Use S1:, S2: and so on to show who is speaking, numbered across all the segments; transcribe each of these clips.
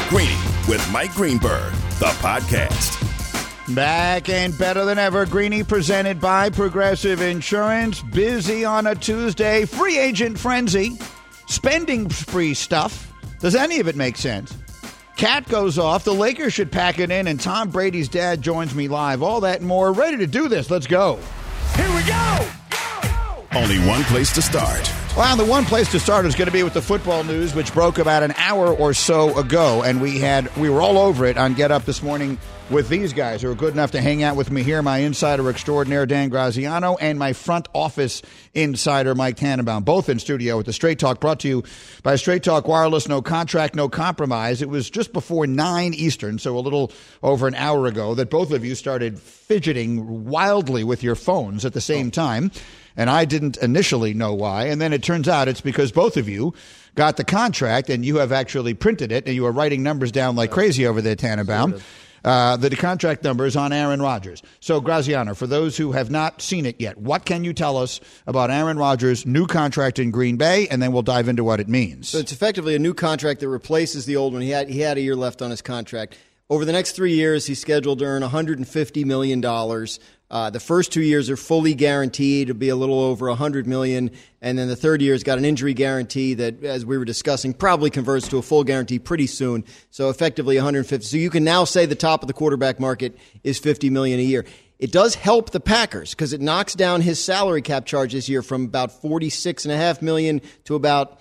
S1: Greeny with Mike Greenberg, the podcast.
S2: Back and better than ever. Greeny presented by Progressive Insurance. Busy on a Tuesday. Free agent frenzy. Spending spree stuff. Does any of it make sense? Cat goes off. The Lakers should pack it in, and Tom Brady's dad joins me live. All that and more. Ready to do this. Let's go.
S1: Here we go! Only one place to start.
S2: Well, the one place to start is going to be with the football news, which broke about an hour or so ago, and we were all over it on Get Up this morning with these guys who are good enough to hang out with me here, my insider extraordinaire, Dan Graziano, and my front office insider, Mike Tannenbaum, both in studio with the Straight Talk, brought to you by Straight Talk Wireless. No contract, no compromise. It was just before 9 Eastern, so a little over an hour ago, that both of you started fidgeting wildly with your phones at the same time. And I didn't initially know why. And then it turns out it's because both of you got the contract and you have actually printed it and you are writing numbers down like crazy over there, Tannenbaum. Sort of. The contract number is on Aaron Rodgers. So, Graziano, for those who have not seen it yet, what can you tell us about Aaron Rodgers' new contract in Green Bay? And then we'll dive into what it means.
S3: So it's effectively a new contract that replaces the old one. He had a year left on his contract. Over the next 3 years, he's scheduled to earn $150 million. The first 2 years are fully guaranteed to be a little over $100 million, and then the third year's got an injury guarantee that, as we were discussing, probably converts to a full guarantee pretty soon. So effectively $150. So you can now say the top of the quarterback market is $50 million a year. It does help the Packers because it knocks down his salary cap charge this year from about $46.5 million to about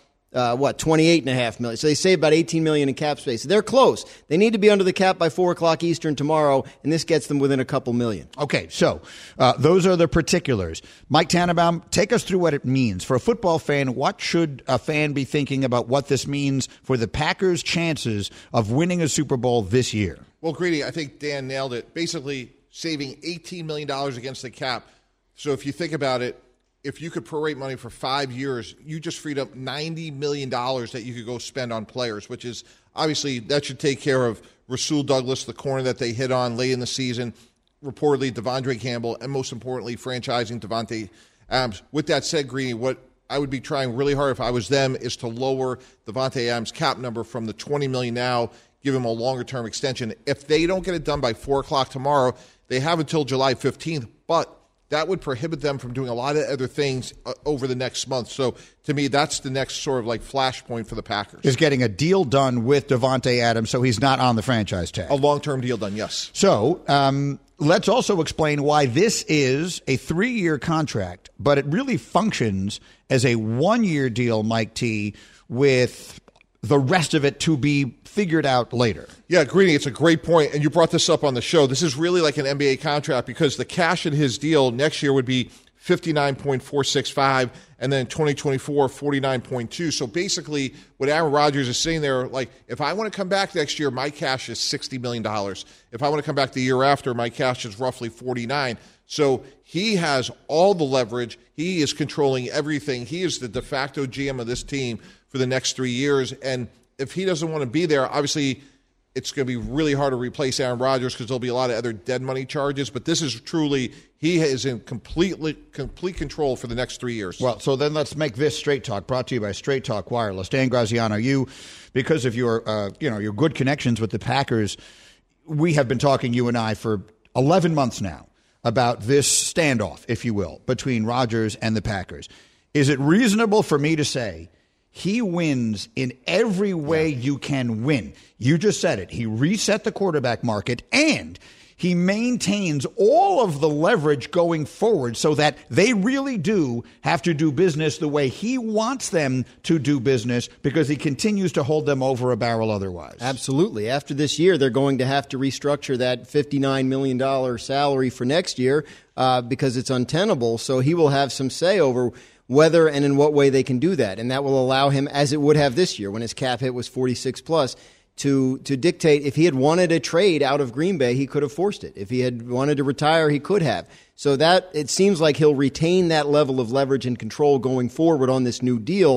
S3: $28.5 million. So they save about $18 million in cap space. They're close. They need to be under the cap by 4 o'clock Eastern tomorrow, and this gets them within a couple million.
S2: Okay, so those are the particulars. Mike Tannenbaum, take us through what it means. For a football fan, what should a fan be thinking about what this means for the Packers' chances of winning a Super Bowl this year?
S4: Well, Greedy, I think Dan nailed it. Basically, saving $18 million against the cap. So if you think about it, if you could prorate money for 5 years, you just freed up $90 million that you could go spend on players, which is obviously that should take care of Rasul Douglas, the corner that they hit on late in the season, reportedly Devondre Campbell, and most importantly, franchising Davante Adams. With that said, Greeny, what I would be trying really hard if I was them is to lower Davante Adams' cap number from the $20 million now, give him a longer-term extension. If they don't get it done by 4 o'clock tomorrow, they have until July 15th, but that would prohibit them from doing a lot of other things over the next month. So, to me, that's the next sort of like flashpoint for the Packers.
S2: Is getting a deal done with Davante Adams so he's not on the franchise tag.
S4: A long-term deal done, yes.
S2: So, let's also explain why this is a 3-year contract, but it really functions as a 1-year deal, Mike T., with the rest of it to be figured out later.
S4: Yeah, Greeny, it's a great point, and you brought this up on the show. This is really like an NBA contract because the cash in his deal next year would be $59.465, and then 2024, $49.2. So basically, what Aaron Rodgers is saying there, like, if I want to come back next year, my cash is $60 million. If I want to come back the year after, my cash is roughly $49. So he has all the leverage. He is controlling everything. He is the de facto GM of this team for the next 3 years. And if he doesn't want to be there, obviously it's going to be really hard to replace Aaron Rodgers because there'll be a lot of other dead money charges. But this is truly, he is in complete control for the next 3 years.
S2: Well, so then let's make this Straight Talk, brought to you by Straight Talk Wireless. Dan Graziano, you, because of your your good connections with the Packers, we have been talking, you and I, for 11 months now about this standoff, if you will, between Rodgers and the Packers. Is it reasonable for me to say he wins in every way you can win? You just said it. He reset the quarterback market, and he maintains all of the leverage going forward so that they really do have to do business the way he wants them to do business because he continues to hold them over a barrel otherwise.
S3: Absolutely. After this year, they're going to have to restructure that $59 million salary for next year because it's untenable. So he will have some say over whether and in what way they can do that. And that will allow him, as it would have this year when his cap hit was 46 plus, to dictate. If he had wanted a trade out of Green Bay, he could have forced it. If he had wanted to retire, he could have. So that it seems like he'll retain that level of leverage and control going forward on this new deal.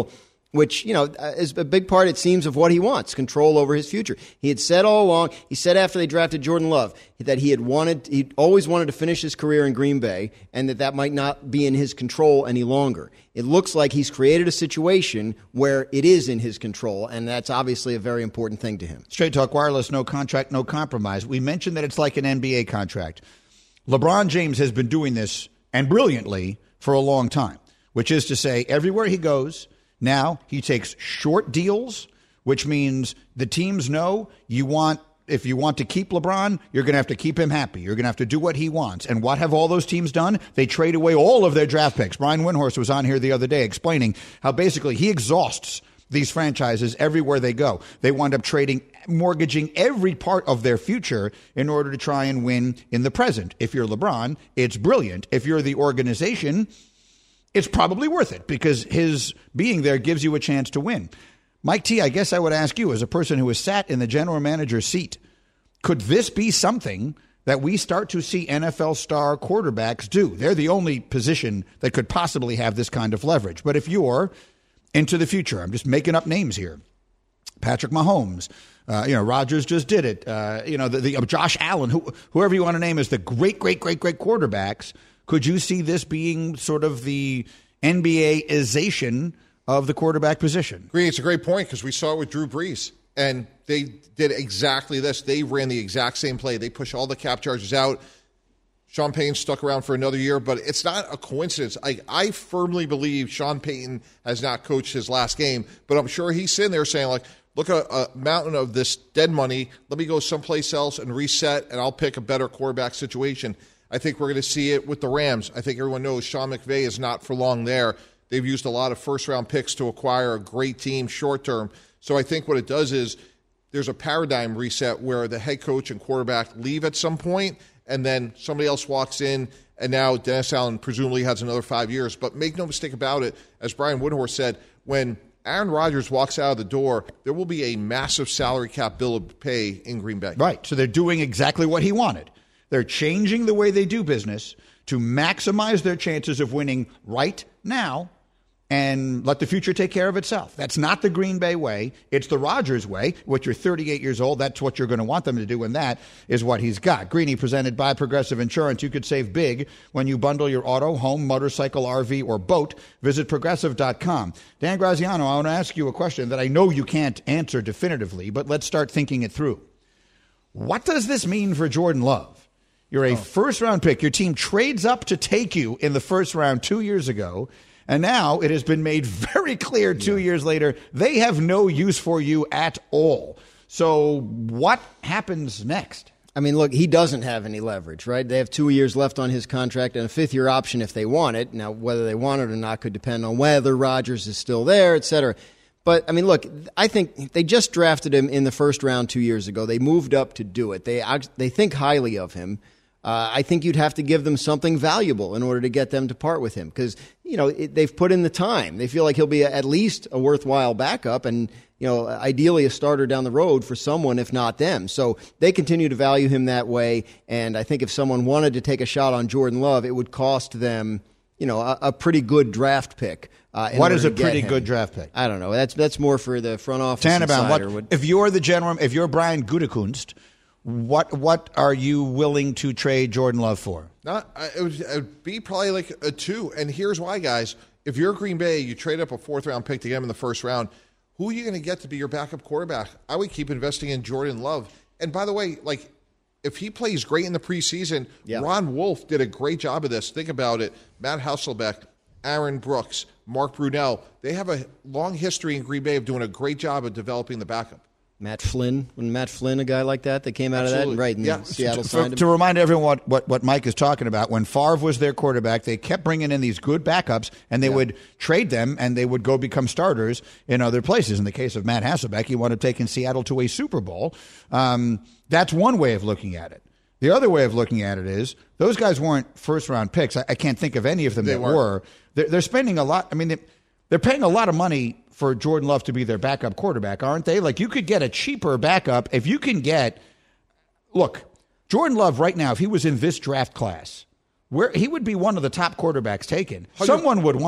S3: which, is a big part, it seems, of what he wants, control over his future. He had said all along, he said after they drafted Jordan Love, that he'd always wanted to finish his career in Green Bay and that might not be in his control any longer. It looks like he's created a situation where it is in his control, and that's obviously a very important thing to him.
S2: Straight Talk Wireless, no contract, no compromise. We mentioned that it's like an NBA contract. LeBron James has been doing this, and brilliantly, for a long time, which is to say everywhere he goes, now he takes short deals, which means the teams know if you want to keep LeBron, you're going to have to keep him happy. You're going to have to do what he wants. And what have all those teams done? They trade away all of their draft picks. Brian Windhorst was on here the other day explaining how basically he exhausts these franchises everywhere they go. They wind up mortgaging every part of their future in order to try and win in the present. If you're LeBron, it's brilliant. If you're the organization, it's probably worth it because his being there gives you a chance to win. Mike T., I guess I would ask you, as a person who has sat in the general manager seat, could this be something that we start to see NFL star quarterbacks do? They're the only position that could possibly have this kind of leverage. But if you're into the future, I'm just making up names here, Patrick Mahomes, Rodgers just did it, the Josh Allen, whoever you want to name as the great quarterbacks, could you see this being sort of the NBA-ization of the quarterback position?
S4: Green, it's a great point because we saw it with Drew Brees, and they did exactly this. They ran the exact same play. They pushed all the cap charges out. Sean Payton stuck around for another year, but it's not a coincidence. I firmly believe Sean Payton has not coached his last game, but I'm sure he's sitting there saying, look at a mountain of this dead money. Let me go someplace else and reset, and I'll pick a better quarterback situation. I think we're going to see it with the Rams. I think everyone knows Sean McVay is not for long there. They've used a lot of first-round picks to acquire a great team short-term. So I think what it does is there's a paradigm reset where the head coach and quarterback leave at some point, and then somebody else walks in, and now Dennis Allen presumably has another 5 years. But make no mistake about it, as Brian Windhorst said, when Aaron Rodgers walks out of the door, there will be a massive salary cap bill to pay in Green Bay.
S2: Right, so they're doing exactly what he wanted. They're changing the way they do business to maximize their chances of winning right now and let the future take care of itself. That's not the Green Bay way. It's the Rodgers way. What you're 38 years old, that's what you're going to want them to do, and that is what he's got. Greeny, presented by Progressive Insurance. You could save big when you bundle your auto, home, motorcycle, RV, or boat. Visit Progressive.com. Dan Graziano, I want to ask you a question that I know you can't answer definitively, but let's start thinking it through. What does this mean for Jordan Love? You're a first-round pick. Your team trades up to take you in the first round 2 years ago. And now it has been made very clear 2 years later, they have no use for you at all. So what happens next?
S3: I mean, look, he doesn't have any leverage, right? They have 2 years left on his contract and a fifth-year option if they want it. Now, whether they want it or not could depend on whether Rodgers is still there, et cetera. But, I mean, look, I think they just drafted him in the first round 2 years ago. They moved up to do it. They think highly of him. I think you'd have to give them something valuable in order to get them to part with him because, they've put in the time. They feel like he'll be at least a worthwhile backup and, ideally a starter down the road for someone, if not them. So they continue to value him that way. And I think if someone wanted to take a shot on Jordan Love, it would cost them, a pretty good draft pick.
S2: What is a pretty good draft pick?
S3: I don't know. That's more for the front office.
S2: Tannenbaum, if you're Brian Gutekunst, what are you willing to trade Jordan Love for?
S4: It would be probably like a 2. And here's why, guys. If you're Green Bay, you trade up a 4th-round pick to get him in the first round, who are you going to get to be your backup quarterback? I would keep investing in Jordan Love. And by the way, if he plays great in the preseason, Ron Wolf did a great job of this. Think about it. Matt Hasselbeck, Aaron Brooks, Mark Brunell, they have a long history in Green Bay of doing a great job of developing the backup.
S3: Matt Flynn, a guy like that came out of that, right? And Seattle signed him.
S2: To remind everyone what Mike is talking about, when Favre was their quarterback, they kept bringing in these good backups, and they would trade them, and they would go become starters in other places. In the case of Matt Hasselbeck, he wound up taking Seattle to a Super Bowl. That's one way of looking at it. The other way of looking at it is those guys weren't first-round picks. I can't think of any of them that were. They're spending a lot. I mean, they're paying a lot of money for Jordan Love to be their backup quarterback, aren't they? You could get a cheaper backup if you can get – look, Jordan Love right now, if he was in this draft class, he would be one of the top quarterbacks taken. Someone would want him.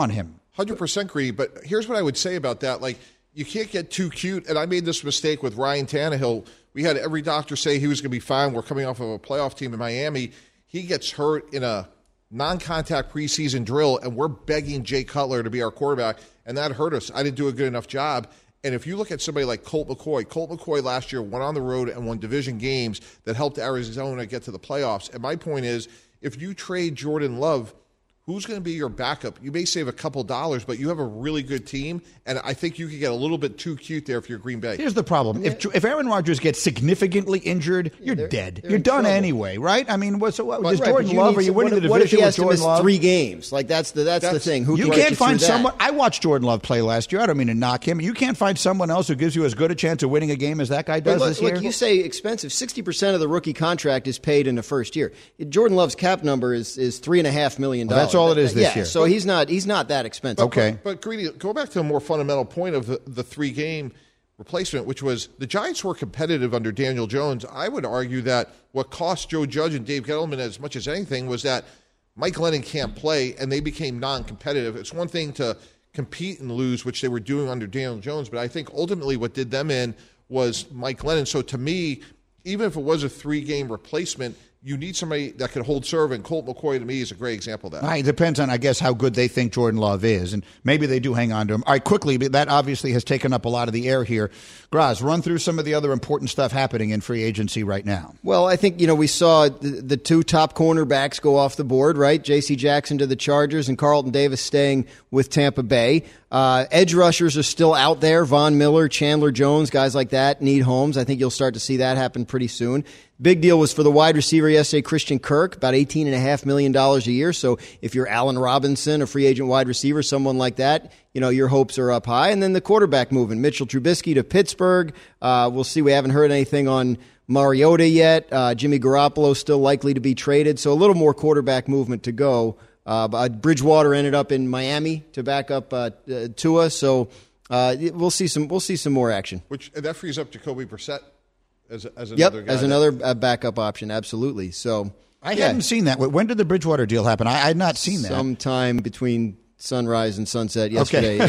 S4: 100% greedy. But here's what I would say about that. Like, you can't get too cute. And I made this mistake with Ryan Tannehill. We had every doctor say he was going to be fine. We're coming off of a playoff team in Miami. He gets hurt in a non-contact preseason drill, and we're begging Jay Cutler to be our quarterback, and that hurt us. I didn't do a good enough job. And if you look at somebody like Colt McCoy last year went on the road and won division games that helped Arizona get to the playoffs. And my point is, if you trade Jordan Love, who's going to be your backup? You may save a couple dollars, but you have a really good team, and I think you could get a little bit too cute there if you're Green Bay.
S2: Here's the problem. If Aaron Rodgers gets significantly injured, you're dead. You're done anyway, right? I mean, does Jordan Love, are you winning the division
S3: what if he has
S2: with Jordan
S3: to miss
S2: Love?
S3: 3 games? Like, that's the thing. Who
S2: you can't find someone. I watched Jordan Love play last year. I don't mean to knock him. You can't find someone else who gives you as good a chance of winning a game as that guy does this year.
S3: Look, you say expensive. 60% of the rookie contract is paid in the first year. Jordan Love's cap number is $3.5 million.
S2: Well, that's all it is this year.
S3: So he's not that expensive.
S2: Okay.
S4: But Greedy, go back to the more fundamental point of the 3-game replacement, which was the Giants were competitive under Daniel Jones. I would argue that what cost Joe Judge and Dave Gettleman as much as anything was that Mike Glennon can't play, and they became non-competitive. It's one thing to compete and lose, which they were doing under Daniel Jones, but I think ultimately what did them in was Mike Glennon. So to me, even if it was a 3-game replacement, you need somebody that can hold serve, and Colt McCoy, to me, is a great example of that.
S2: Right, it depends on, I guess, how good they think Jordan Love is, and maybe they do hang on to him. All right, quickly, that obviously has taken up a lot of the air here. Graz, run through some of the other important stuff happening in free agency right now.
S3: Well, I think, we saw the 2 top cornerbacks go off the board, right? J.C. Jackson to the Chargers and Carlton Davis staying with Tampa Bay. Edge rushers are still out there. Von Miller, Chandler Jones, guys like that need homes. I think you'll start to see that happen pretty soon. Big deal was for the wide receiver yesterday, Christian Kirk, about $18.5 million a year. So if you're Allen Robinson, a free agent wide receiver, someone like that, your hopes are up high. And then the quarterback moving, Mitchell Trubisky to Pittsburgh. We'll see. We haven't heard anything on Mariota yet. Jimmy Garoppolo still likely to be traded. So a little more quarterback movement to go. Bridgewater ended up in Miami to back up Tua. So we'll see some more action.
S4: And that frees up Jacoby Brissett. As another guy.
S3: As another backup option, absolutely. So
S2: I hadn't seen that. When did the Bridgewater deal happen? I had not seen that.
S3: Sometime between sunrise and sunset yesterday.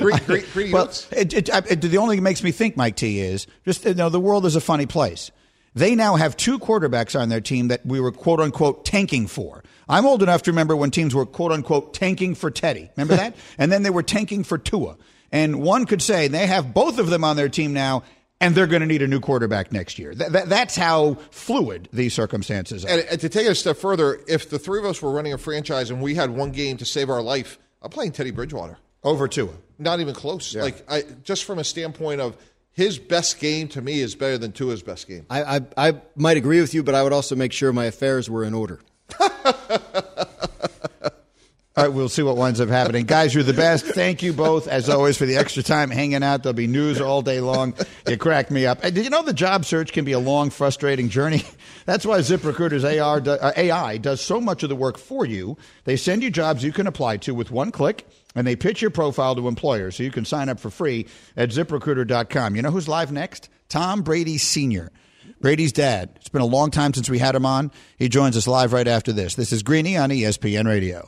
S2: Okay. Well, the only thing that makes me think, Mike T, is just the world is a funny place. They now have 2 quarterbacks on their team that we were quote unquote tanking for. I'm old enough to remember when teams were quote unquote tanking for Teddy. Remember that? And then they were tanking for Tua. And one could say they have both of them on their team now, and they're going to need a new quarterback next year. That's how fluid these circumstances are.
S4: And to take it a step further, if the 3 of us were running a franchise and we had 1 game to save our life, I'm playing Teddy Bridgewater.
S2: Over Tua.
S4: Not even close.
S2: Yeah.
S4: Just from a standpoint of his best game, to me, is better than Tua's best game.
S3: I might agree with you, but I would also make sure my affairs were in order.
S2: All right, we'll see what winds up happening. Guys, you're the best. Thank you both, as always, for the extra time hanging out. There'll be news all day long. You cracked me up. Did you know the job search can be a long, frustrating journey? That's why ZipRecruiter's AI does so much of the work for you. They send you jobs you can apply to with 1 click, and they pitch your profile to employers, so you can sign up for free at ZipRecruiter.com. You know who's live next? Tom Brady Sr., Brady's dad. It's been a long time since we had him on. He joins us live right after this. This is Greeny on ESPN Radio.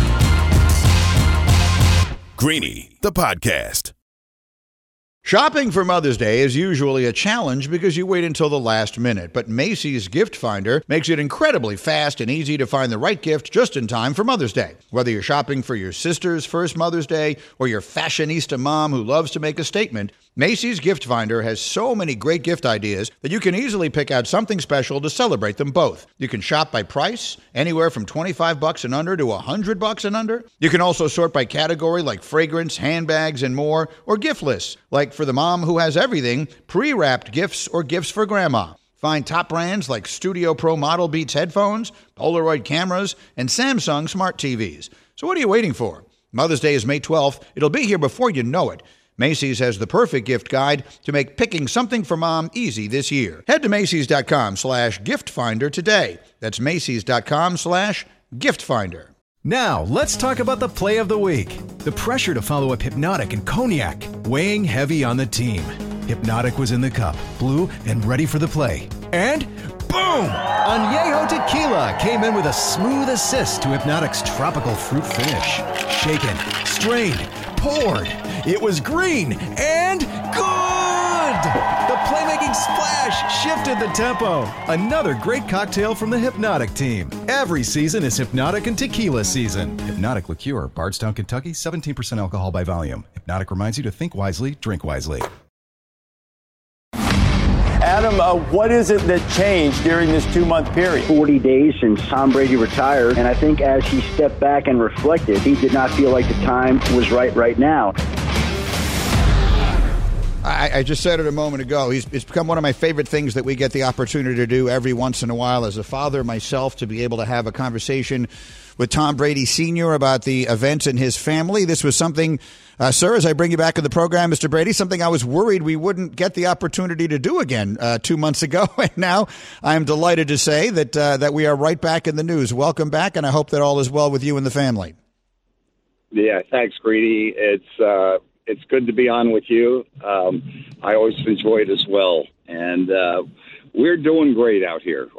S1: Greeny, the podcast.
S2: Shopping for Mother's Day is usually a challenge because you wait until the last minute, but Macy's Gift Finder makes it incredibly fast and easy to find the right gift just in time for Mother's Day. Whether you're shopping for your sister's first Mother's Day or your fashionista mom who loves to make a statement, Macy's Gift Finder has so many great gift ideas that you can easily pick out something special to celebrate them both. You can shop by price, anywhere from $25 and under to $100 and under. You can also sort by category like fragrance, handbags, and more, or gift lists, like for the mom who has everything, pre-wrapped gifts or gifts for grandma. Find top brands like Studio Pro Model Beats headphones, Polaroid cameras, and Samsung smart TVs. So what are you waiting for? Mother's Day is May 12th. It'll be here before you know it. Macy's has the perfect gift guide to make picking something for mom easy this year. Head to Macys.com/gift finder today. That's Macys.com/gift finder.
S5: Now, let's talk about the play of the week. The pressure to follow up Hypnotic and Cognac, weighing heavy on the team. Hypnotic was in the cup, blue, and ready for the play. And boom! Añejo Tequila came in with a smooth assist to Hypnotic's tropical fruit finish. Shaken, strained, poured. It was green and good! The playmaking splash shifted the tempo. Another great cocktail from the Hypnotic team. Every season is Hypnotic and Tequila season. Hypnotic Liqueur, Bardstown, Kentucky, 17% alcohol by volume. Hypnotic reminds you to think wisely, drink wisely.
S6: Adam, what is it that changed during this 2-month period?
S7: 40 days since Tom Brady retired, and I think as he stepped back and reflected, he did not feel like the time was right now.
S2: I just said it a moment ago. It's become one of my favorite things that we get the opportunity to do every once in a while as a father myself, to be able to have a conversation with Tom Brady Sr. about the events in his family. This was something, sir, as I bring you back in the program, Mr. Brady, something I was worried we wouldn't get the opportunity to do again 2 months ago. And now I'm delighted to say that we are right back in the news. Welcome back, and I hope that all is well with you and the family.
S8: Yeah, thanks, Greedy. It's good to be on with you. I always enjoy it as well. And we're doing great out here.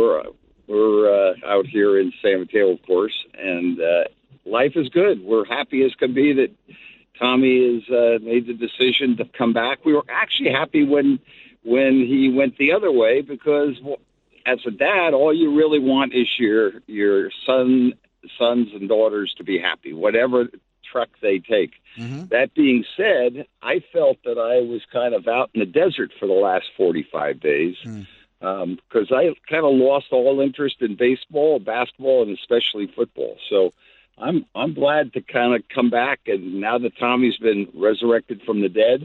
S8: We're out here in San Mateo, of course, and life is good. We're happy as can be that Tommy has made the decision to come back. We were actually happy when he went the other way, because as a dad, all you really want is your sons and daughters to be happy, whatever truck they take. Mm-hmm. That being said, I felt that I was kind of out in the desert for the last 45 days because I kind of lost all interest in baseball, basketball, and especially football. So I'm glad to kind of come back, and now that Tommy's been resurrected from the dead,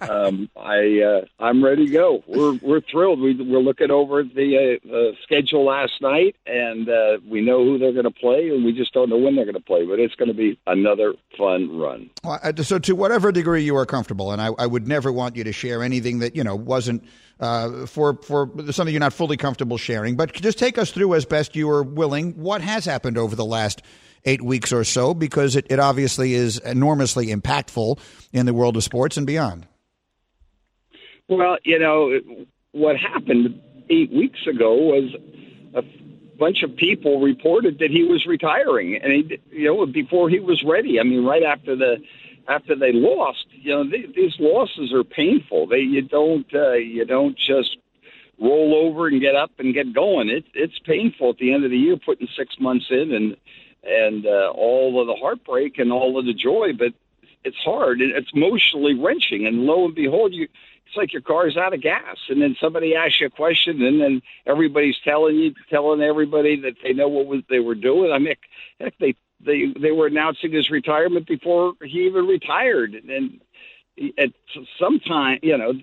S8: I'm ready to go. We're thrilled. We're looking over the schedule last night, and we know who they're going to play, and we just don't know when they're going to play. But it's going to be another fun run.
S2: Well, so to whatever degree you are comfortable, and I would never want you to share anything that wasn't for something you're not fully comfortable sharing, but just take us through as best you are willing what has happened over the last 8 weeks or so, because it obviously is enormously impactful in the world of sports and beyond.
S8: Well, what happened 8 weeks ago was a bunch of people reported that he was retiring, and before he was ready. I mean, right after they lost, these losses are painful. You don't just roll over and get up and get going. It's painful at the end of the year, putting 6 months in and all of the heartbreak and all of the joy, but it's hard. It's emotionally wrenching, and lo and behold, it's like your car's out of gas, and then somebody asks you a question, and then everybody's telling everybody that they know what they were doing. I mean, heck, they were announcing his retirement before he even retired, and at some time,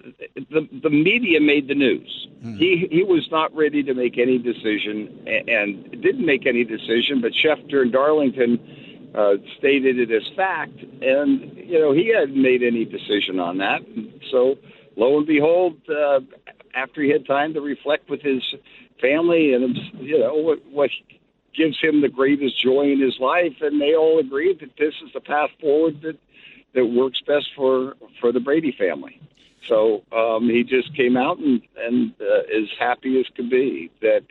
S8: the media made the news. He was not ready to make any decision, and didn't make any decision. But Schefter and Darlington stated it as fact, and he hadn't made any decision on that. So, lo and behold, after he had time to reflect with his family and what gives him the greatest joy in his life, and they all agreed that this is the path forward that works best for the Brady family. So he just came out and as happy as could be that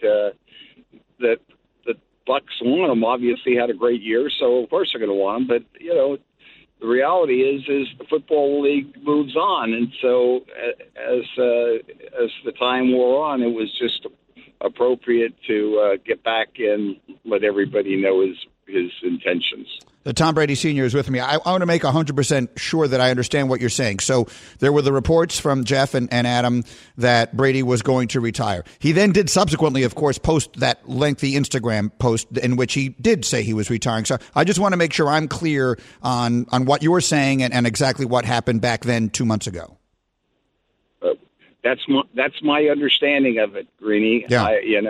S8: the Bucks want him. Obviously had a great year, so of course they're going to want him. But the reality is the football league moves on, and so as the time wore on, it was just appropriate to get back and let everybody know his intentions.
S2: Tom Brady Sr. is with me. I want to make 100% sure that I understand what you're saying. So there were the reports from Jeff and Adam that Brady was going to retire. He then did subsequently, of course, post that lengthy Instagram post in which he did say he was retiring. So I just want to make sure I'm clear on what you were saying and exactly what happened back then 2 months ago.
S8: That's my understanding of it, Greeny.
S2: Yeah.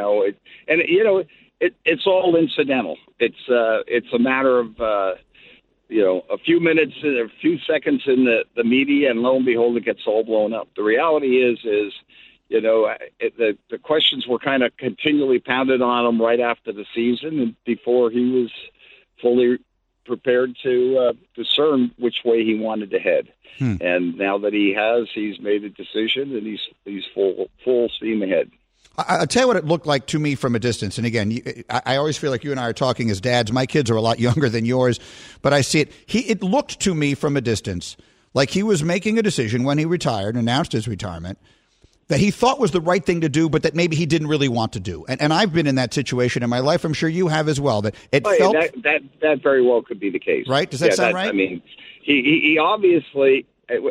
S8: It's all incidental. It's a matter of a few minutes, a few seconds in the media, and lo and behold, it gets all blown up. The reality is the questions were kind of continually pounded on him right after the season, and before he was fully prepared to discern which way he wanted to head. And now that he's made a decision, and he's full steam ahead.
S2: I'll tell you what it looked like to me from a distance. And again, I always feel like you and I are talking as dads. My kids are a lot younger than yours, but I see it. It looked to me from a distance like he was making a decision when he retired, announced his retirement, that he thought was the right thing to do, but that maybe he didn't really want to do. And I've been in that situation in my life. I'm sure you have as well. That it felt
S8: that very well could be the case.
S2: Right? Does that sound right?
S8: I mean, he obviously,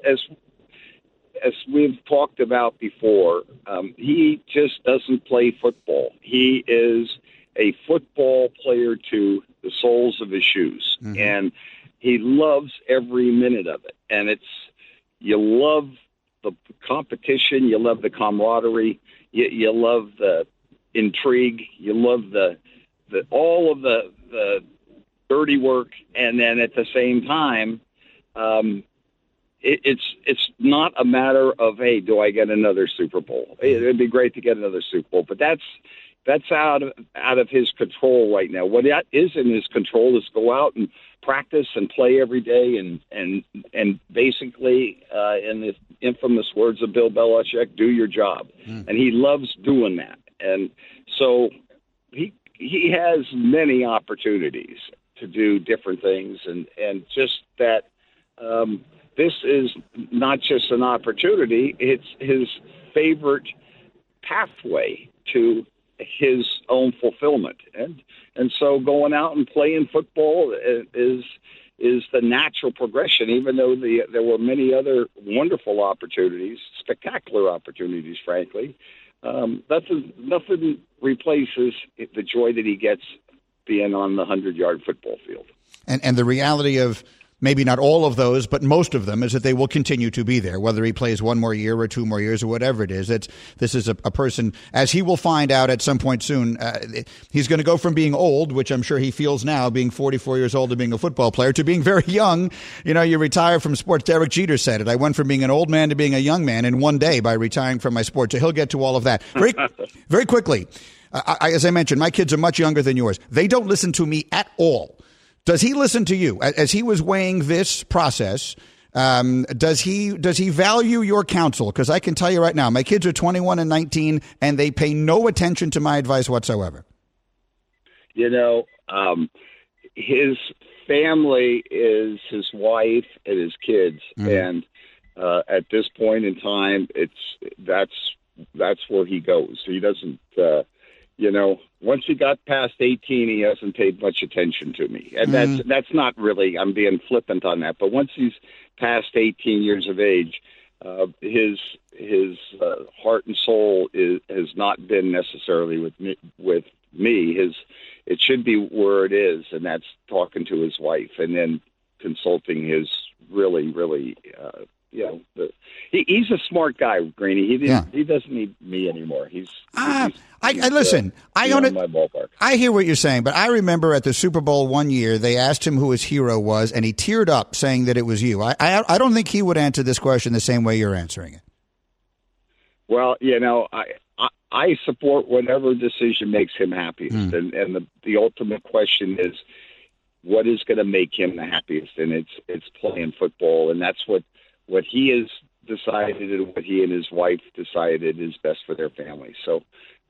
S8: as we've talked about before, he just doesn't play football. He is a football player to the soles of his shoes, and he loves every minute of it. And you love the competition, you love the camaraderie, you love the intrigue, you love the all of the dirty work, and then at the same time, it's not a matter of, hey, do I get another Super Bowl? It'd be great to get another Super Bowl, but that's out of his control right now. What is in his control is go out and practice and play every day, and basically, in the infamous words of Bill Belichick, do your job. And he loves doing that. And so he has many opportunities to do different things, and just that this is not just an opportunity, it's his favorite pathway to his own fulfillment. And so going out and playing football is the natural progression, even though there were many other wonderful opportunities, spectacular opportunities, frankly. Nothing replaces the joy that he gets being on the 100-yard football field.
S2: And the reality of maybe not all of those, but most of them, is that they will continue to be there, whether he plays one more year or 2 more years or whatever it is. This is a person, as he will find out at some point soon, he's going to go from being old, which I'm sure he feels now, being 44 years old and being a football player, to being very young. You know, you retire from sports. Derek Jeter said it. I went from being an old man to being a young man in one day by retiring from my sport. So he'll get to all of that. Very, very quickly, as I mentioned, my kids are much younger than yours. They don't listen to me at all. Does he listen to you as he was weighing this process? Does he value your counsel? Because I can tell you right now, my kids are 21 and 19, and they pay no attention to my advice whatsoever.
S8: You know, his family is his wife and his kids, and at this point in time, that's where he goes. He doesn't. Once he got past 18, he hasn't paid much attention to me. And that's not really, I'm being flippant on that, but once he's past 18 years of age, his heart and soul has not been necessarily with me. It should be where it is, and that's talking to his wife and then consulting his really, really, he's a smart guy, Greeny. He doesn't need me anymore.
S2: Listen. I own it.
S8: My ballpark.
S2: I hear what you're saying, but I remember at the Super Bowl one year, they asked him who his hero was, and he teared up saying that it was you. I don't think he would answer this question the same way you're answering it.
S8: Well, I support whatever decision makes him happiest, and the ultimate question is, what is going to make him the happiest? And it's playing football, and that's what he has decided and what he and his wife decided is best for their family. So,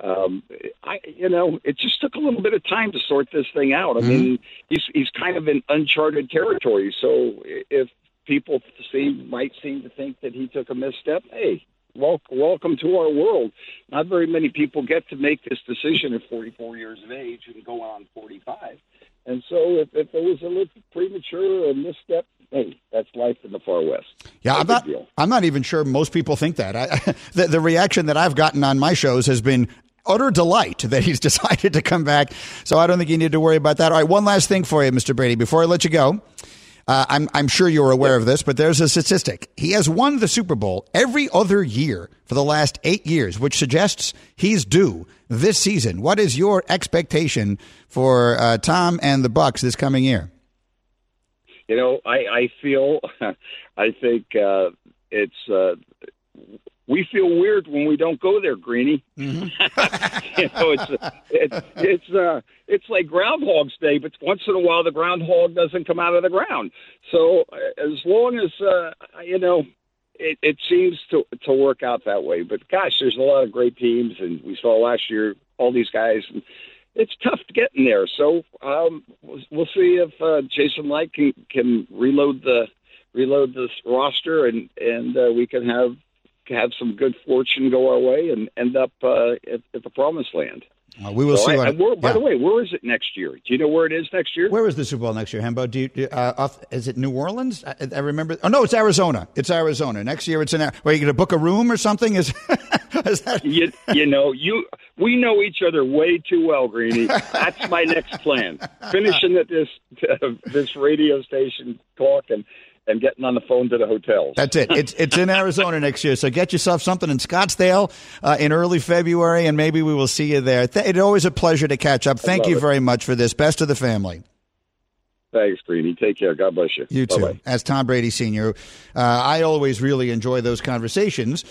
S8: it just took a little bit of time to sort this thing out. I mean, he's kind of in uncharted territory. So if people might seem to think that he took a misstep, hey, welcome to our world. Not very many people get to make this decision at 44 years of age and go on 45. And so if it was a little premature or a misstep, hey, that's life in the Far West.
S2: Yeah, I'm not even sure most people think that. The reaction that I've gotten on my shows has been utter delight that he's decided to come back. So I don't think you need to worry about that. All right, one last thing for you, Mr. Brady, before I let you go. I'm sure you're aware of this, but there's a statistic. He has won the Super Bowl every other year for the last 8 years, which suggests he's due this season. What is your expectation for Tom and the Bucs this coming year?
S8: I think it's we feel weird when we don't go there, Greeny. It's like Groundhog's Day, but once in a while the groundhog doesn't come out of the ground. So as long as it seems to work out that way. But gosh, there's a lot of great teams, and we saw last year all these guys. And it's tough to get in there. So we'll see if Jason Licht can reload this roster, and we can have some good fortune go our way and end up at the promised land.
S2: We will see.
S8: By the way, where is it next year? Do you know where it is next year?
S2: Where is the Super Bowl next year, Hembo? Is it New Orleans? I remember. Oh, no, it's Arizona. It's Arizona. Next year it's in – where you going to book a room or something? Is that – we know each other way too well, Greeny. That's my next plan. Finishing at this radio station talk and getting on the phone to the hotels. That's it. It's in Arizona next year. So get yourself something in Scottsdale in early February, and maybe we will see you there. It's always a pleasure to catch up. Thank you very much for this. Best of the family.
S8: Thanks, Greeny. Take care. God bless you.
S2: You too.
S8: Bye-bye.
S2: As Tom Brady Sr., I always really enjoy those conversations.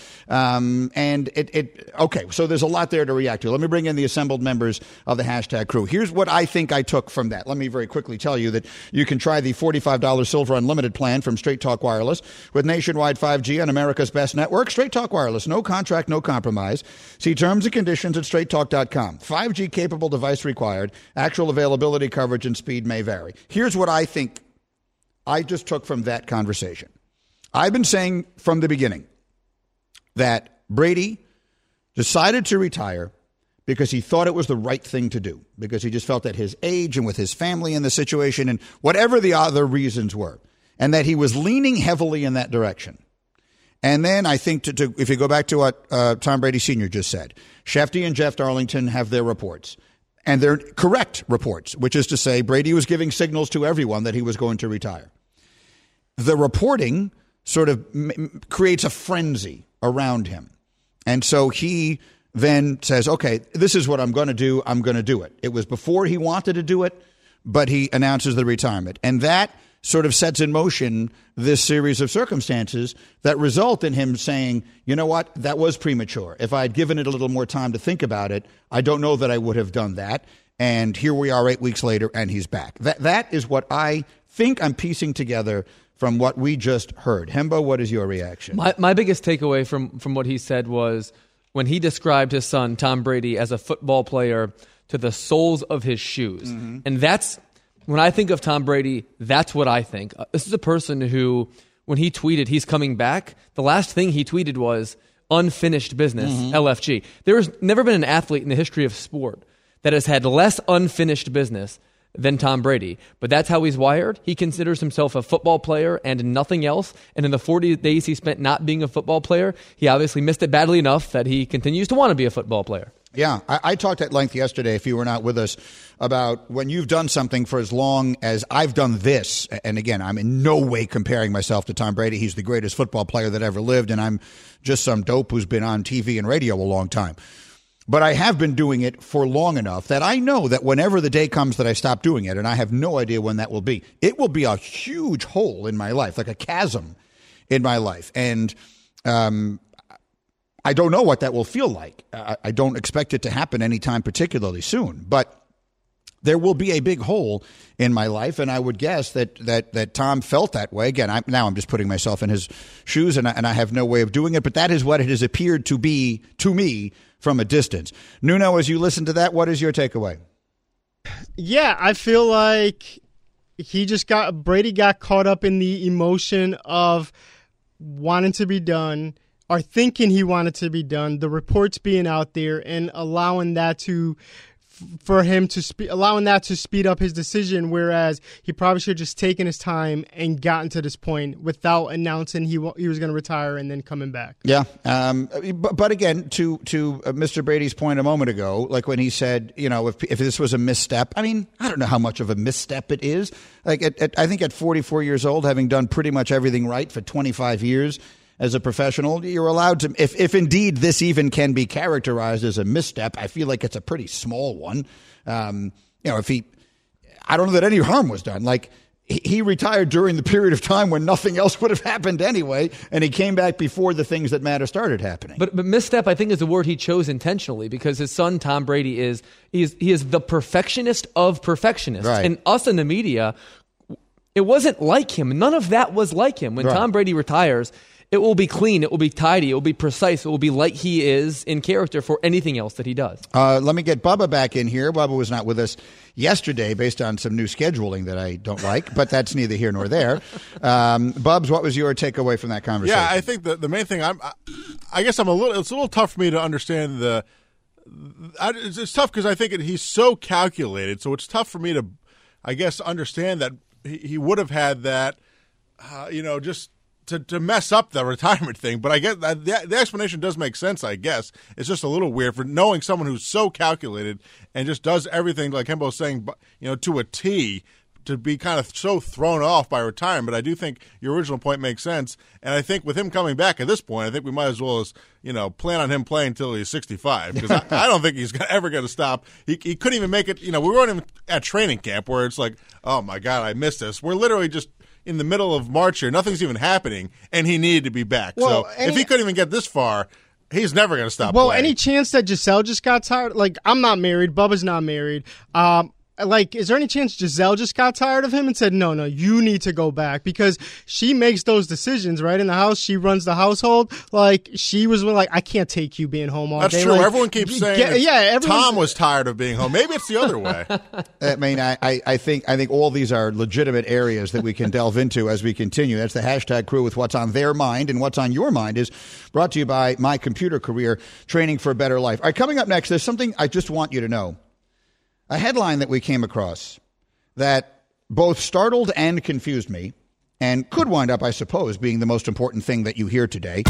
S2: Okay, so there's a lot there to react to. Let me bring in the assembled members of the hashtag crew. Here's what I think I took from that. Let me very quickly tell you that you can try the $45 Silver Unlimited plan from Straight Talk Wireless with nationwide 5G on America's best network. Straight Talk Wireless. No contract, no compromise. See terms and conditions at straighttalk.com. 5G capable device required. Actual availability, coverage, and speed may vary. Here's what I think I just took from that conversation. I've been saying from the beginning that Brady decided to retire because he thought it was the right thing to do, because he just felt at his age and with his family in the situation and whatever the other reasons were, and that he was leaning heavily in that direction. And then I think, if you go back to what Tom Brady Sr. just said, Shefty and Jeff Darlington have their reports. And they're correct reports, which is to say Brady was giving signals to everyone that he was going to retire. The reporting sort of creates a frenzy around him. And so he then says, okay, this is what I'm going to do. I'm going to do it. It was before he wanted to do it, but he announces the retirement. And that sort of sets in motion this series of circumstances that result in him saying, you know what, that was premature. If I had given it a little more time to think about it, I don't know that I would have done that. And here we are 8 weeks later, and he's back. That is what I think I'm piecing together from what we just heard. Hembo, what is your reaction?
S9: My biggest takeaway from what he said was when he described his son, Tom Brady, as a football player to the soles of his shoes. Mm-hmm. And that's... When I think of Tom Brady, that's what I think. This is a person who, when he tweeted he's coming back, the last thing he tweeted was unfinished business, LFG. There has never been an athlete in the history of sport that has had less unfinished business than Tom Brady. But that's how he's wired. He considers himself a football player and nothing else. And in the 40 days he spent not being a football player, he obviously missed it badly enough that he continues to want to be a football player.
S2: Yeah, I talked at length yesterday, if you were not with us, about when you've done something for as long as I've done this. And again, I'm in no way comparing myself to Tom Brady. He's the greatest football player that ever lived, and I'm just some dope who's been on TV and radio a long time. But I have been doing it for long enough that I know that whenever the day comes that I stop doing it, and I have no idea when that will be, it will be a huge hole in my life, like a chasm in my life. And I don't know what that will feel like. I don't expect it to happen anytime particularly soon, but there will be a big hole in my life, and I would guess that Tom felt that way. Again, I'm just putting myself in his shoes, and I have no way of doing it, but that is what it has appeared to be to me from a distance. Nuno, as you listen to that, what is your takeaway?
S10: Yeah, I feel like Brady got caught up in the emotion of wanting to be done, or thinking he wanted to be done, the reports being out there, and allowing that to speed up his decision, whereas he probably should have just taken his time and gotten to this point without announcing he was going to retire and then coming back. Yeah,
S2: but again, to Mr. Brady's point a moment ago, like when he said, if this was a misstep, I mean, I don't know how much of a misstep it is. Like I think at 44 years old, having done pretty much everything right for 25 years, as a professional, you're allowed to, if indeed this even can be characterized as a misstep, I feel like it's a pretty small one. I don't know that any harm was done. Like, he retired during the period of time when nothing else would have happened anyway, and he came back before the things that matter started happening.
S9: But misstep, I think, is the word he chose intentionally, because his son, Tom Brady, is the perfectionist of perfectionists.
S2: Right.
S9: And us in the media, it wasn't like him. None of that was like him. When Tom Brady retires, it will be clean, it will be tidy, it will be precise, it will be like he is in character for anything else that he does.
S2: Let me get Bubba back in here. Bubba was not with us yesterday based on some new scheduling that I don't like, but that's neither here nor there. Bubs, what was your takeaway from that conversation?
S11: Yeah, I think the main thing, I guess it's a little tough for me to understand it's tough because I think he's so calculated, so it's tough for me to, I guess, understand that he would have had that, just to mess up the retirement thing. But I guess the explanation does make sense, I guess. It's just a little weird for knowing someone who's so calculated and just does everything, like Hembo's saying, to a T, to be kind of so thrown off by retirement. But I do think your original point makes sense. And I think with him coming back at this point, I think we might as well plan on him playing until he's 65. Because I don't think he's ever going to stop. He couldn't even make it. We weren't even at training camp where it's like, oh, my God, I missed this. We're literally just in the middle of March here. Nothing's even happening, and he needed to be back.
S10: Well,
S11: so if he couldn't even get this far, he's never going to stop
S10: Well,
S11: playing.
S10: Any chance that Giselle just got tired? Like, I'm not married. Bubba's not married. Is there any chance Giselle just got tired of him and said, no, you need to go back? Because she makes those decisions, right, in the house. She runs the household. Like, she was like, I can't take you being home all day.
S11: That's true.
S10: Like,
S11: everyone keeps saying Tom was tired of being home. Maybe it's the other way.
S2: I mean, I think all these are legitimate areas that we can delve into as we continue. That's the hashtag crew with what's on their mind, and what's on your mind is brought to you by My Computer Career, training for a better life. All right, coming up next, there's something I just want you to know. A headline that we came across that both startled and confused me, and could wind up, I suppose, being the most important thing that you hear today.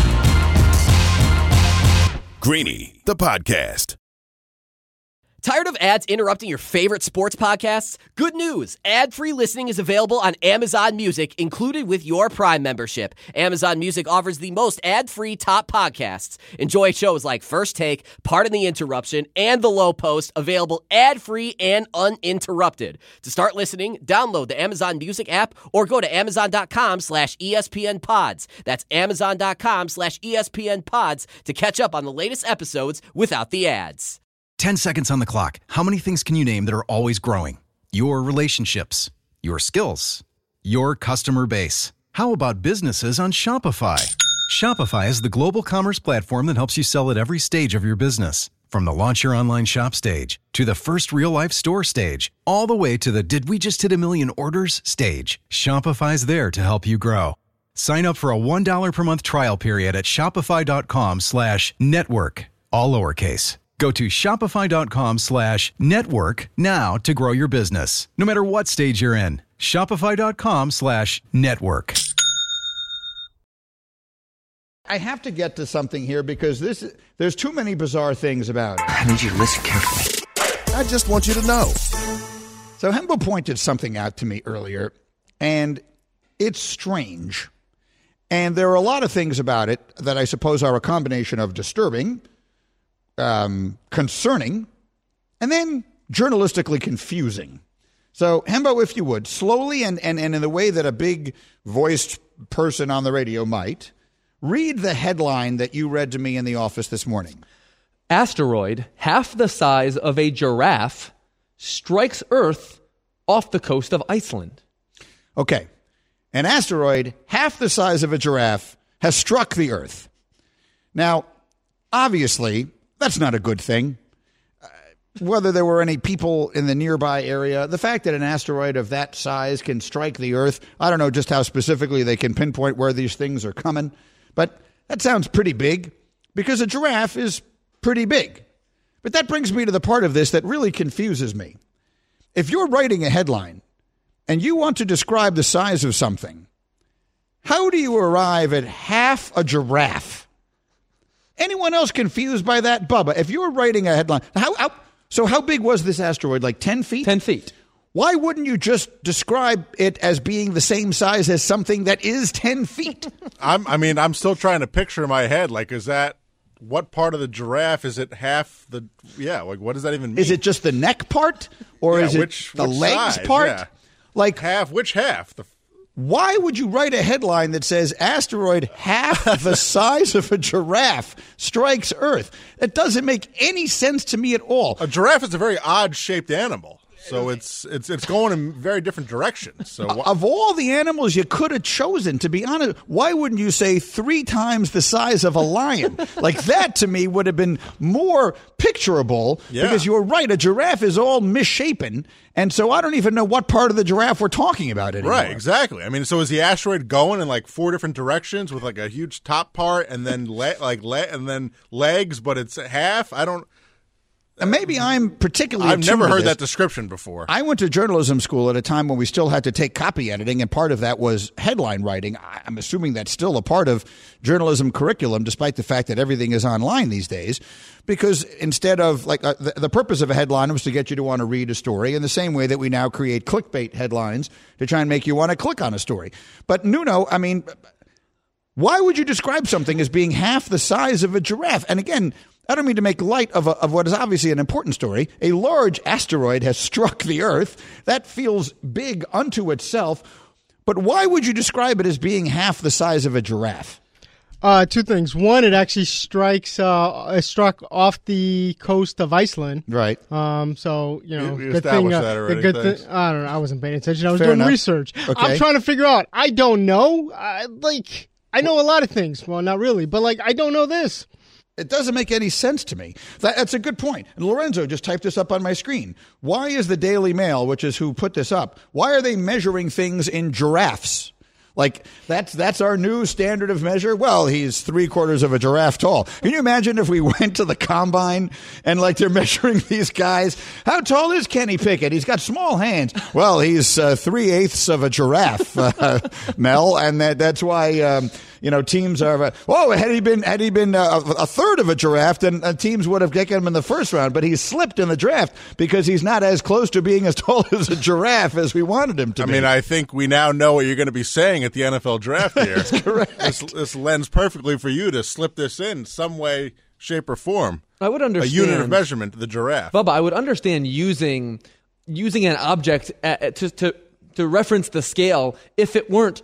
S1: Greeny, the podcast.
S12: Tired of ads interrupting your favorite sports podcasts? Good news! Ad-free listening is available on Amazon Music, included with your Prime membership. Amazon Music offers the most ad-free top podcasts. Enjoy shows like First Take, Pardon the Interruption, and The Low Post, available ad-free and uninterrupted. To start listening, download the Amazon Music app or go to Amazon.com/ESPN Pods. That's Amazon.com/ESPN Pods to catch up on the latest episodes without the ads.
S5: 10 seconds on the clock. How many things can you name that are always growing? Your relationships, your skills, your customer base. How about businesses on Shopify? Shopify is the global commerce platform that helps you sell at every stage of your business. From the launch your online shop stage, to the first real-life store stage, all the way to the did we just hit a million orders stage. Shopify's there to help you grow. Sign up for a $1 per month trial period at shopify.com/network, all lowercase. Go to shopify.com/network now to grow your business, no matter what stage you're in. Shopify.com/network.
S2: I have to get to something here because there's too many bizarre things about it.
S13: I need you to listen carefully.
S1: I just want you to know.
S2: So Hembo pointed something out to me earlier, and it's strange. And there are a lot of things about it that I suppose are a combination of disturbing, concerning, and then journalistically confusing. So, Hembo, if you would, slowly and in the way that a big-voiced person on the radio might, read the headline that you read to me in the office this morning.
S9: Asteroid, half the size of a giraffe, strikes Earth off the coast of Iceland.
S2: Okay. An asteroid half the size of a giraffe has struck the Earth. Now, obviously, that's not a good thing. Whether there were any people in the nearby area, the fact that an asteroid of that size can strike the Earth, I don't know just how specifically they can pinpoint where these things are coming, but that sounds pretty big because a giraffe is pretty big. But that brings me to the part of this that really confuses me. If you're writing a headline and you want to describe the size of something, how do you arrive at half a giraffe? Anyone else confused by that? Bubba, if you were writing a headline, how big was this asteroid? Like 10 feet?
S9: 10 feet.
S2: Why wouldn't you just describe it as being the same size as something that is 10 feet?
S11: I'm still trying to picture in my head, like, is that, what part of the giraffe, is it half the, like, what does that even mean?
S2: Is it just the neck part? Or is it the legs
S11: size?
S2: part?
S11: Yeah.
S2: Like
S11: which half?
S2: Why would you write a headline that says asteroid half the size of a giraffe strikes Earth? It doesn't make any sense to me at all.
S11: A giraffe is a very odd-shaped animal. So it's going in very different directions. So
S2: of all the animals you could have chosen, to be honest, why wouldn't you say 3 times the size of a lion? Like that to me would have been more picturable because you're right. A giraffe is all misshapen. And so I don't even know what part of the giraffe we're talking about anymore.
S11: Right, exactly. I mean, so is the asteroid going in like 4 different directions with like a huge top part and then and then legs, but it's half? I don't.
S2: And maybe I'm particularly.
S11: I've never heard that description before.
S2: I went to journalism school at a time when we still had to take copy editing, and part of that was headline writing. I'm assuming that's still a part of journalism curriculum, despite the fact that everything is online these days. Because instead of the purpose of a headline was to get you to want to read a story, in the same way that we now create clickbait headlines to try and make you want to click on a story. But Nuno, I mean, why would you describe something as being half the size of a giraffe? And again, I don't mean to make light of what is obviously an important story. A large asteroid has struck the Earth. That feels big unto itself. But why would you describe it as being half the size of a giraffe?
S10: 2 things. One, it actually struck off the coast of Iceland.
S2: Right.
S10: So,
S11: you
S10: good
S11: established
S10: thing.
S11: That already,
S10: good thing. I don't know. I wasn't paying attention. I was
S2: Fair
S10: doing
S2: enough.
S10: research.
S2: Okay.
S10: I'm trying to figure out. I don't know. I know a lot of things. Well, not really, but I don't know this.
S2: It doesn't make any sense to me. That's a good point. And Lorenzo just typed this up on my screen. Why is the Daily Mail, which is who put this up, why are they measuring things in giraffes? Like, that's our new standard of measure? Well, he's 3/4 of a giraffe tall. Can you imagine if we went to the combine and, they're measuring these guys? How tall is Kenny Pickett? He's got small hands. Well, he's 3/8 of a giraffe, Mel, and that's why, teams are, had he been a third of a giraffe, then teams would have taken him in the first round, but he's slipped in the draft because he's not as close to being as tall as a giraffe as we wanted him to be.
S11: I mean, I think we now know what you're going to be saying at the NFL draft here.
S2: That's correct.
S11: This lends perfectly for you to slip this in some way, shape, or form.
S9: I would understand.
S11: A unit of measurement, the giraffe.
S9: Bubba, I would understand using an object to reference the scale if it weren't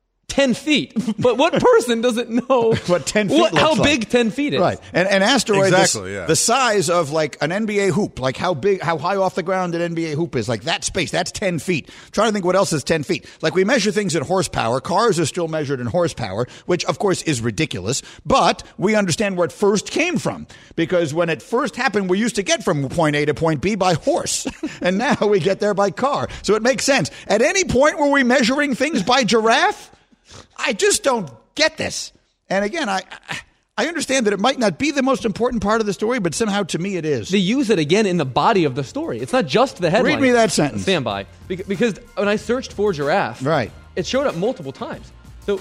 S9: 10 feet. But what person doesn't know
S2: what 10 feet looks
S9: how
S2: like?
S9: big 10 feet is?
S2: Right. And an asteroid,
S11: exactly,
S2: the size of an NBA hoop, how high off the ground an NBA hoop is, that space, that's 10 feet. I'm trying to think what else is 10 feet. We measure things in horsepower. Cars are still measured in horsepower, which of course is ridiculous, but we understand where it first came from. Because when it first happened, we used to get from point A to point B by horse. And now we get there by car. So it makes sense. At any point were we measuring things by giraffe? I just don't get this. And again, I understand that it might not be the most important part of the story, but somehow to me it is.
S9: They use it again in the body of the story. It's not just the headline.
S2: Read me that sentence.
S9: Stand by. Because when I searched for giraffe,
S2: right,
S9: it showed up multiple times. So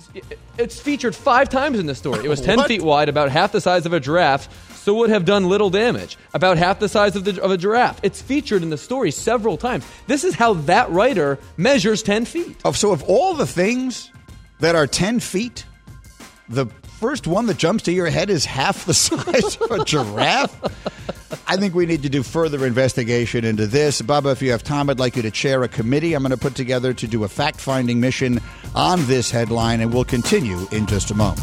S9: it's featured 5 times in the story. It was 10 feet wide, about half the size of a giraffe, so would have done little damage. About half the size of a giraffe. It's featured in the story several times. This is how that writer measures 10 feet.
S2: So of all the things that are 10 feet, the first one that jumps to your head is half the size of a giraffe? I think we need to do further investigation into this. Bubba, if you have time, I'd like you to chair a committee I'm going to put together to do a fact-finding mission on this headline, and we'll continue in just a moment.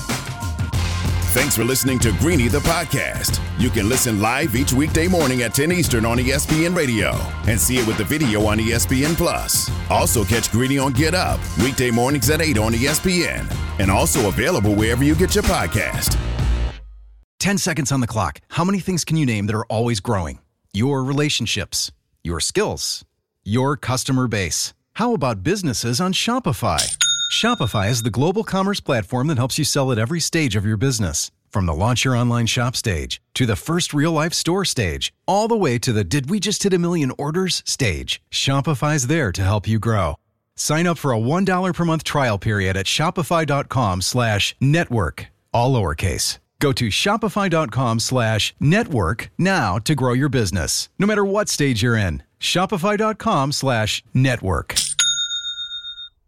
S1: Thanks for listening to Greeny the podcast. You can listen live each weekday morning at 10 Eastern on ESPN Radio and see it with the video on ESPN Plus. Also catch Greeny on Get Up weekday mornings at 8 on ESPN and also available wherever you get your podcast.
S5: 10 seconds on the clock. How many things can you name that are always growing? Your relationships, your skills, your customer base. How about businesses on Shopify? Shopify is the global commerce platform that helps you sell at every stage of your business. From the launch your online shop stage to the first real-life store stage, all the way to the did we just hit 1 million orders stage, Shopify's there to help you grow. Sign up for a $1 per month trial period at shopify.com/network, all lowercase. Go to shopify.com/network now to grow your business, no matter what stage you're in. Shopify.com/network.